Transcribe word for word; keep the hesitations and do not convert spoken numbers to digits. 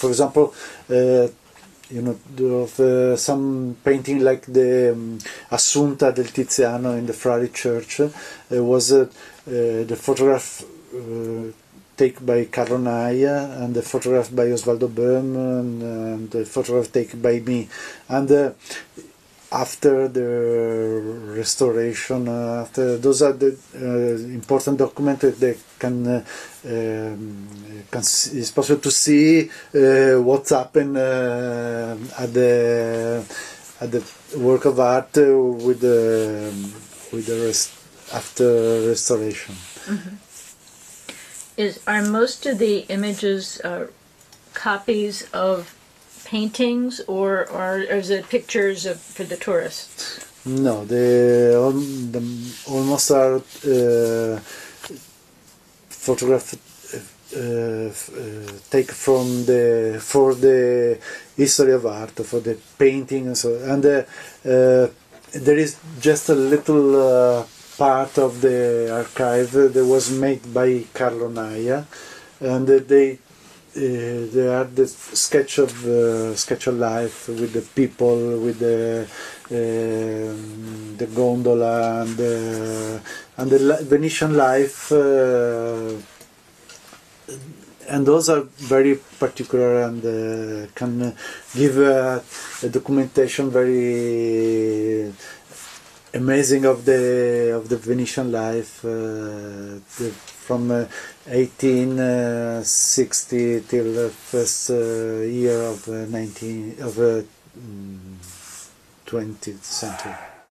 for example, uh, you know, of uh, some painting like the um, Assunta del Tiziano in the Frari Church. Uh, was uh, uh, the photograph uh, taken by Carlo Naia, and the photograph by Osvaldo Böhm, and, and the photograph taken by me. And uh, after the restoration, uh, after those are the uh, important documents that can, uh, um, can it's possible to see uh, what's happened uh, at the at the work of art uh, with the with the rest after restoration. Mm-hmm. Is are most of the images uh, copies of paintings, or, or is it pictures of, for the tourists? No, the, the almost are uh, photographed uh, uh, take from the for the history of art, for the painting and so. And uh, uh, there is just a little uh, part of the archive that was made by Carlo Naia, and they. Uh, they are the sketch of uh, sketch of life with the people, with the uh, the gondola and the, and the Venetian life, uh, and those are very particular and uh, can give uh, a documentation very amazing of the of the Venetian life, uh, the, from uh, eighteen sixty till the first uh, year of uh, nineteen of uh, twentieth century.